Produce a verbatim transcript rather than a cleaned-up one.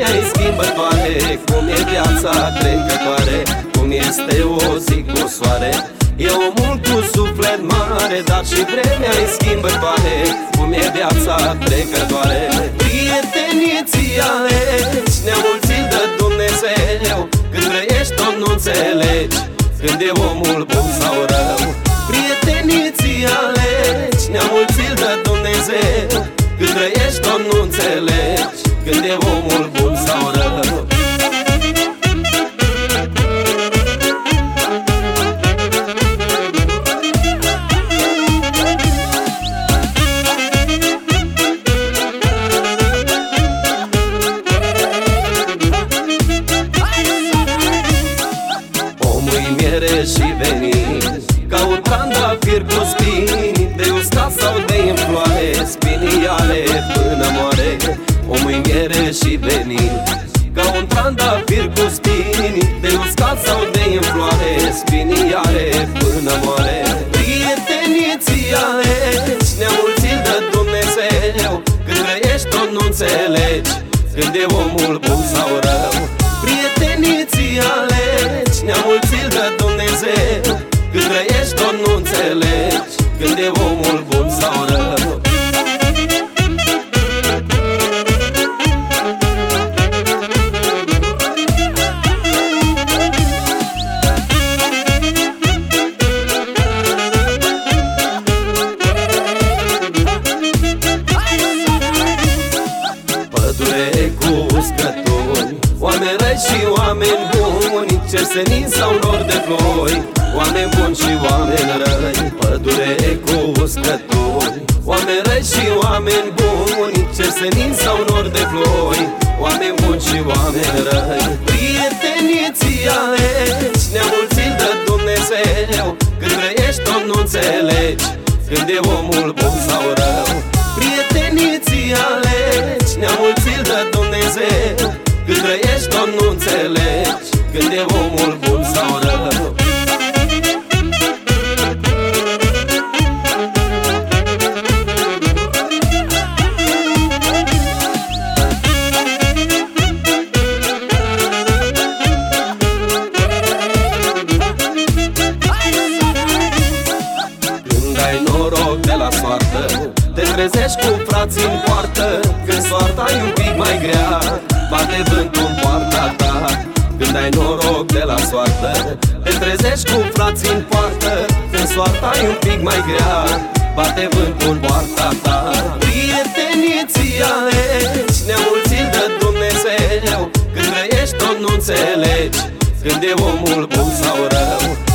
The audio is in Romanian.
vremea-i schimbătoare, cum e viața trecătoare, cum este o zi cu soare. E omul cu suflet mare, dar și vremea-i schimbătoare, cum e viața trecătoare. Prietenii ți alegi, neamulțit de Dumnezeu, când trăiești tot nu înțelegi când e omul bun sau rău. Prietenii ți alegi, neamulțit de Dumnezeu, când trăiești tot nu înțelegi când e omul bun sau rău. Miere și veni, ca un trandafir cu spini, de uscat sau de în floare, spinii ale până moare. Omul miere și veni, ca un trandafir cu spini, de uscat sau de în floare, spinii ale până moare. Prietenii ți alegi, neamulțit de Dumnezeu, când trăiești tot nu înțelegi când e omul bun sau rău. Prietenii ți alegi, neamulțit de Dumnezeu, când trăiești tot nu înțelegi când e omul bun sau rău. Pădure cu uscători, oameni răi și oameni buni, cer senin sau nori de flori, oameni buni și oameni răi. Pădure cu uscători, oameni răi și oameni buni, cer senin sau nori de flori, oameni buni și oameni răi. Prietenii ți alegi, neamulțit de Dumnezeu, când trăiești tot nu înțelegi când e omul bun sau rău. Prietenii ți alegi, neamulțit de Dumnezeu, când trăiești tot nu înțelegi când e omul bun sau rău. Când ai noroc de la soartă, te trezești cu frații în poartă, când soarta-i un pic mai grea, bate vântul în poarta ta. Când ai noroc de la soartă, te trezești cu frații în poartă, când soarta-i un pic mai grea, bate vântul în poarta ta. Prietenii ți alegi, neamulțit de Dumnezeu, când trăiești tot nu înțelegi când e omul bun sau rău.